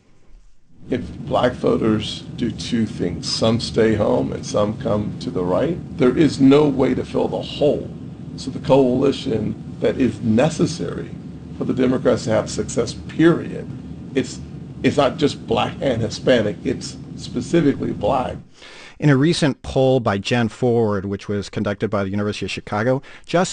If black voters do two things, some stay home and some come to the right, there is no way to fill the hole. So the coalition that is necessary for the Democrats to have success, period, it's not just black and Hispanic, it's specifically black. In a recent poll by Gen Forward, which was conducted by the University of Chicago, just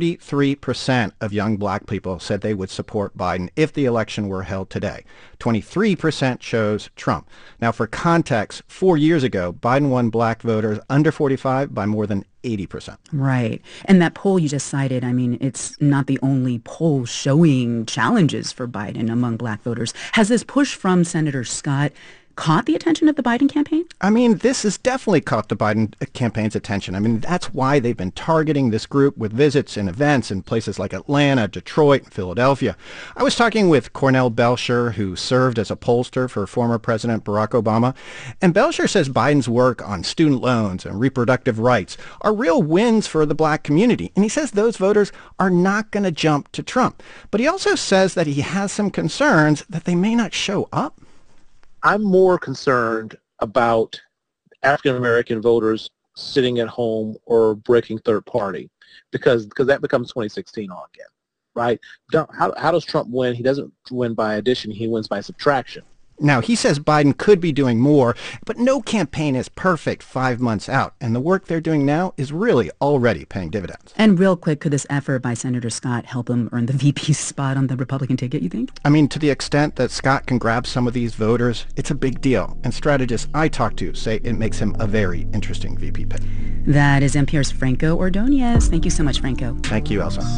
33% of young black people said they would support Biden if the election were held today. 23% chose Trump. Now, for context, 4 years ago, Biden won black voters under 45 by more than 80%. Right. And that poll you just cited, it's not the only poll showing challenges for Biden among black voters. Has this push from Senator Scott caught the attention of the Biden campaign? This has definitely caught the Biden campaign's attention. That's why they've been targeting this group with visits and events in places like Atlanta, Detroit, and Philadelphia. I was talking with Cornell Belcher, who served as a pollster for former President Barack Obama, and Belcher says Biden's work on student loans and reproductive rights are real wins for the black community, and he says those voters are not going to jump to Trump. But he also says that he has some concerns that they may not show up. I'm more concerned about African-American voters sitting at home or breaking third party because that becomes 2016 all again, right? How does Trump win? He doesn't win by addition. He wins by subtraction. Now, he says Biden could be doing more, but no campaign is perfect 5 months out, and the work they're doing now is really already paying dividends. And real quick, could this effort by Senator Scott help him earn the VP spot on the Republican ticket, you think? To the extent that Scott can grab some of these voters, it's a big deal, and strategists I talk to say it makes him a very interesting VP pick. That is NPR's Franco Ordonez. Thank you so much, Franco. Thank you, Elsa.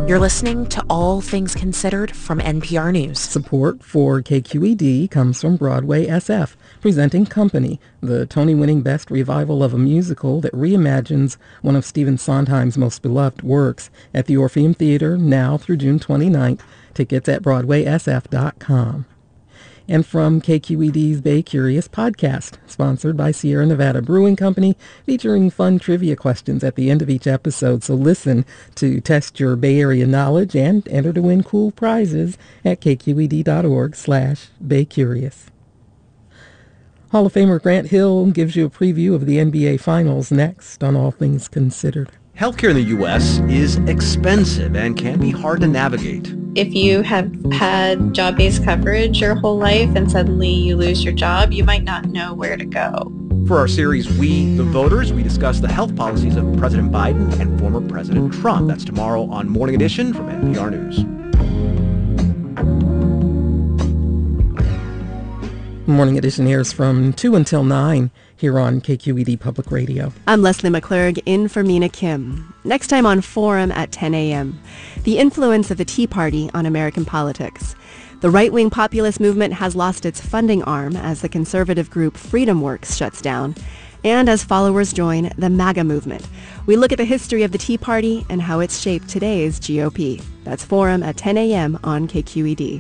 You're listening to All Things Considered from NPR News. Support for KQED comes from Broadway SF, presenting Company, the Tony-winning best revival of a musical that reimagines one of Stephen Sondheim's most beloved works at the Orpheum Theater now through June 29th. Tickets at BroadwaySF.com. And from KQED's Bay Curious podcast, sponsored by Sierra Nevada Brewing Company, featuring fun trivia questions at the end of each episode. So listen to test your Bay Area knowledge and enter to win cool prizes at kqed.org/Bay Curious. Hall of Famer Grant Hill gives you a preview of the NBA Finals next on All Things Considered. Healthcare in the U.S. is expensive and can be hard to navigate. If you have had job-based coverage your whole life and suddenly you lose your job, you might not know where to go. For our series, We the Voters, we discuss the health policies of President Biden and former President Trump. That's tomorrow on Morning Edition from NPR News. Morning Edition airs from 2 until 9 here on KQED Public Radio. I'm Leslie McClurg in for Mina Kim. Next time on Forum at 10 a.m., the influence of the Tea Party on American politics. The right-wing populist movement has lost its funding arm as the conservative group FreedomWorks shuts down, and as followers join the MAGA movement. We look at the history of the Tea Party and how it's shaped today's GOP. That's Forum at 10 a.m. on KQED.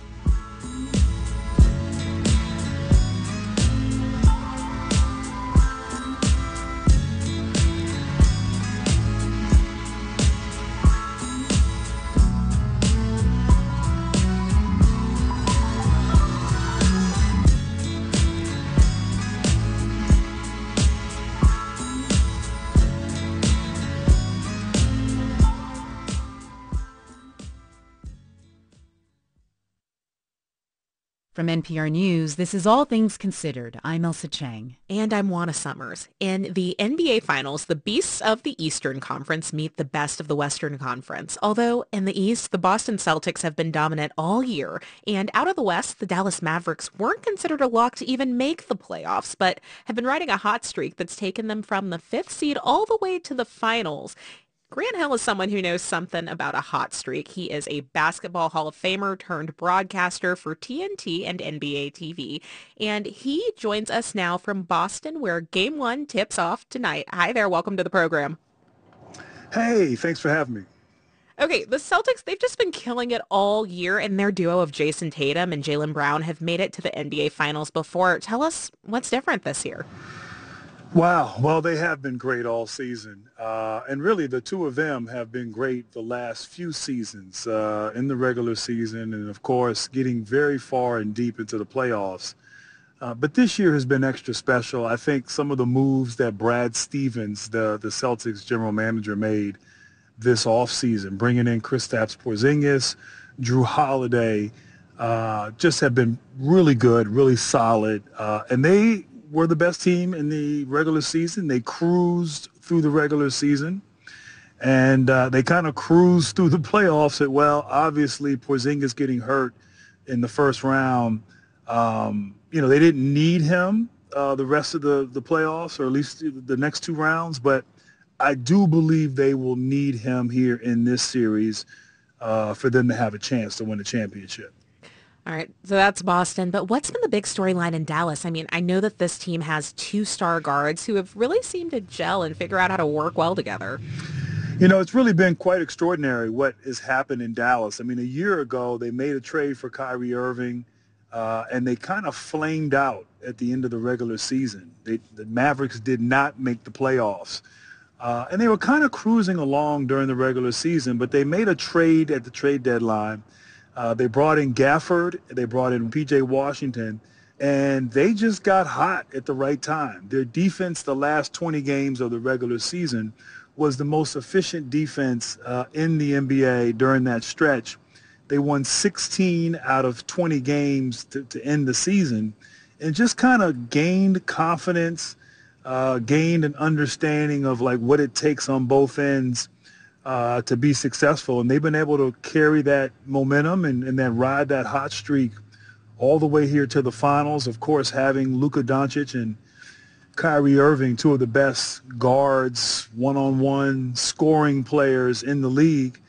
From NPR News, this is All Things Considered. I'm Elsa Chang. And I'm Juana Summers. In the NBA Finals, the beasts of the Eastern Conference meet the best of the Western Conference. Although in the East, the Boston Celtics have been dominant all year. And out of the West, the Dallas Mavericks weren't considered a lock to even make the playoffs, but have been riding a hot streak that's taken them from the 5th seed all the way to the finals. Grant Hill is someone who knows something about a hot streak. He is a basketball Hall of Famer turned broadcaster for TNT and NBA TV. And he joins us now from Boston, where Game 1 tips off tonight. Hi there. Welcome to the program. Hey, thanks for having me. Okay, the Celtics, they've just been killing it all year, and their duo of Jason Tatum and Jaylen Brown have made it to the NBA Finals before. Tell us what's different this year. Wow. Well, they have been great all season. And really, the two of them have been great the last few seasons in the regular season and, of course, getting very far and deep into the playoffs. But this year has been extra special. I think some of the moves that Brad Stevens, the Celtics general manager, made this offseason, bringing in Kristaps Porzingis, Drew Holiday, just have been really good, really solid. And they were the best team in the regular season. They cruised through the regular season, and they kind of cruised through the playoffs. Obviously, Porzingis getting hurt in the first round, they didn't need him the rest of the playoffs, or at least the next two rounds, but I do believe they will need him here in this series for them to have a chance to win the championship. All right, so that's Boston. But what's been the big storyline in Dallas? I mean, I know that this team has two star guards who have really seemed to gel and figure out how to work well together. It's really been quite extraordinary what has happened in Dallas. I mean, a year ago, they made a trade for Kyrie Irving, and they kind of flamed out at the end of the regular season. The Mavericks did not make the playoffs. And they were kind of cruising along during the regular season, but they made a trade at the trade deadline. They brought in Gafford, they brought in P.J. Washington, and they just got hot at the right time. Their defense the last 20 games of the regular season was the most efficient defense in the NBA during that stretch. They won 16 out of 20 games to end the season and just kind of gained confidence, gained an understanding of like what it takes on both ends to be successful, and they've been able to carry that momentum and then ride that hot streak all the way here to the finals. Of course, having Luka Doncic and Kyrie Irving, two of the best guards, one-on-one scoring players in the league,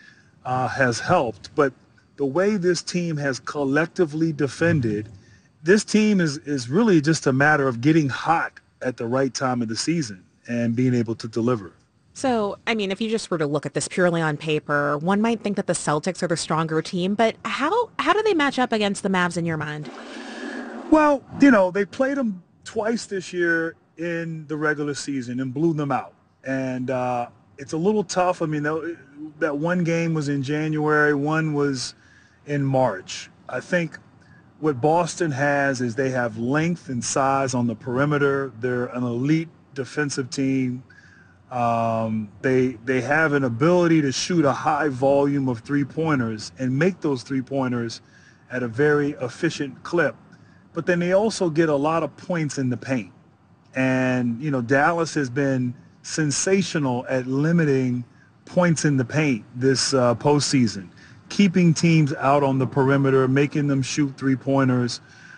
has helped. But the way this team has collectively defended, this team is really just a matter of getting hot at the right time of the season and being able to deliver. So, I mean, if you just were to look at this purely on paper, one might think that the Celtics are the stronger team, but how do they match up against the Mavs in your mind? Well, they played them twice this year in the regular season and blew them out. And it's a little tough. I mean, that one game was in January, one was in March. I think what Boston has is they have length and size on the perimeter. They're an elite defensive team. They have an ability to shoot a high volume of three-pointers and make those three-pointers at a very efficient clip. But then they also get a lot of points in the paint. And, Dallas has been sensational at limiting points in the paint this postseason, keeping teams out on the perimeter, making them shoot three-pointers.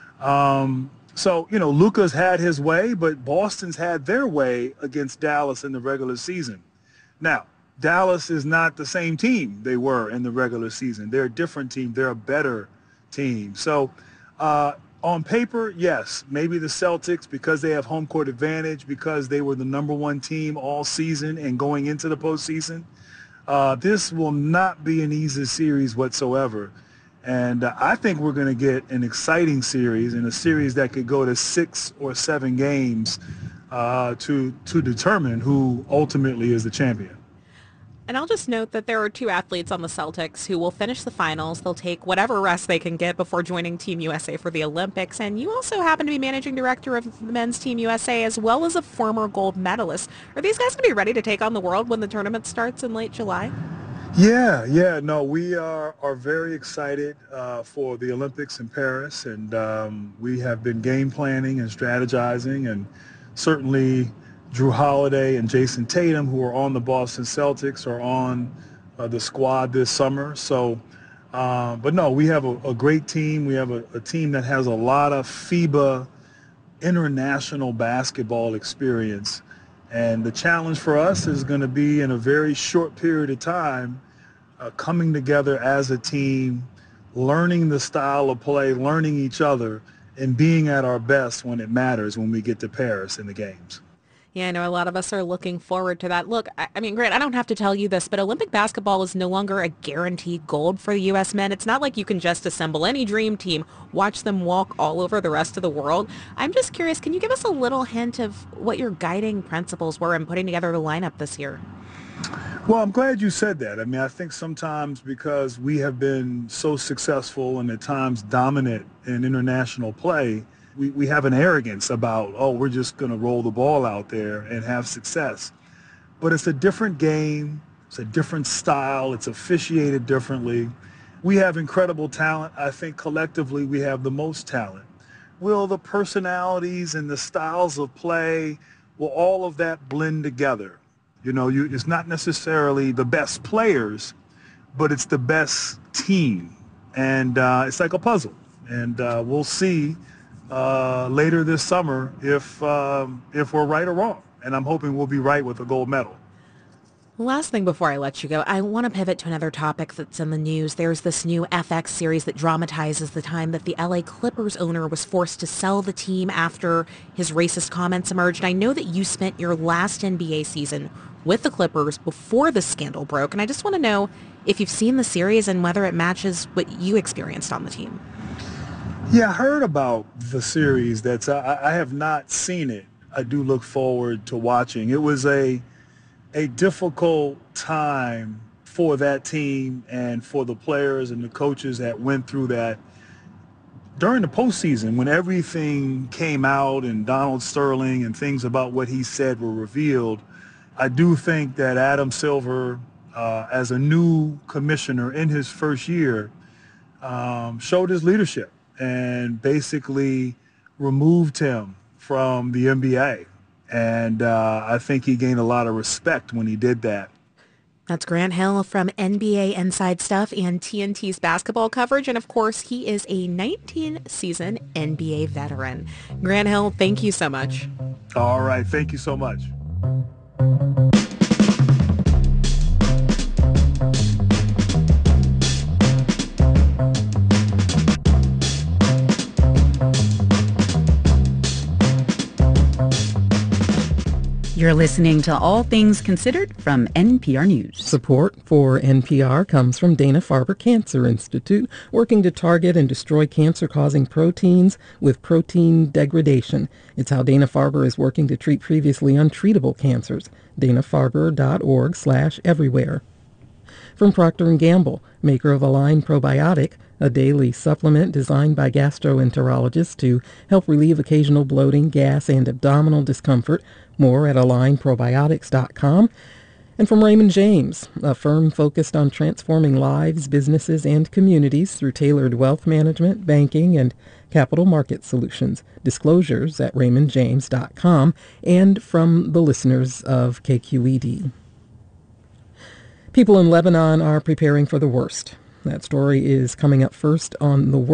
So, Luka's had his way, but Boston's had their way against Dallas in the regular season. Now, Dallas is not the same team they were in the regular season. They're a different team. They're a better team. So, on paper, yes, maybe the Celtics, because they have home court advantage, because they were the number one team all season and going into the postseason. This will not be an easy series whatsoever. And I think we're going to get an exciting series, and a series that could go to 6 or 7 games to determine who ultimately is the champion. And I'll just note that there are 2 athletes on the Celtics who will finish the finals. They'll take whatever rest they can get before joining Team USA for the Olympics. And you also happen to be managing director of the men's Team USA, as well as a former gold medalist. Are these guys going to be ready to take on the world when the tournament starts in late July? Yeah. No, we are very excited for the Olympics in Paris, and we have been game planning and strategizing, and certainly Drew Holiday and Jason Tatum, who are on the Boston Celtics, are on the squad this summer. So, but no, we have a great team. We have a team that has a lot of FIBA international basketball experience. And the challenge for us is going to be, in a very short period of time, coming together as a team, learning the style of play, learning each other, and being at our best when it matters when we get to Paris in the games. Yeah, I know a lot of us are looking forward to that. Look, I mean, Grant, I don't have to tell you this, but Olympic basketball is no longer a guaranteed gold for the U.S. men. It's not like you can just assemble any dream team, watch them walk all over the rest of the world. I'm just curious, can you give us a little hint of what your guiding principles were in putting together the lineup this year? Well, I'm glad you said that. I mean, I think sometimes because we have been so successful and at times dominant in international play, we have an arrogance about, we're just going to roll the ball out there and have success. But it's a different game. It's a different style. It's officiated differently. We have incredible talent. I think collectively we have the most talent. Will the personalities and the styles of play, will all of that blend together? It's not necessarily the best players, but it's the best team. And it's like a puzzle. And we'll see later this summer if we're right or wrong. And I'm hoping we'll be right with a gold medal. Last thing before I let you go, I want to pivot to another topic that's in the news. There's this new FX series that dramatizes the time that the LA Clippers owner was forced to sell the team after his racist comments emerged. I know that you spent your last NBA season with the Clippers before the scandal broke, and I just want to know if you've seen the series and whether it matches what you experienced on the team. Yeah, I heard about the series. I have not seen it. I do look forward to watching. It was a difficult time for that team and for the players and the coaches that went through that during the postseason when everything came out and Donald Sterling and things about what he said were revealed. I do think that Adam Silver, as a new commissioner in his first year, showed his leadership and basically removed him from the NBA. And I think he gained a lot of respect when he did that. That's Grant Hill from NBA Inside Stuff and TNT's basketball coverage. And of course, he is a 19-season NBA veteran. Grant Hill, thank you so much. All right. Thank you so much. You're listening to All Things Considered from NPR News. Support for NPR comes from Dana-Farber Cancer Institute, working to target and destroy cancer-causing proteins with protein degradation. It's how Dana-Farber is working to treat previously untreatable cancers. danafarber.org/everywhere. From Procter & Gamble, maker of Align Probiotic, a daily supplement designed by gastroenterologists to help relieve occasional bloating, gas, and abdominal discomfort. More at alignprobiotics.com. And from Raymond James, a firm focused on transforming lives, businesses, and communities through tailored wealth management, banking, and capital market solutions. Disclosures at raymondjames.com. And from the listeners of KQED. People in Lebanon are preparing for the worst. That story is coming up first on the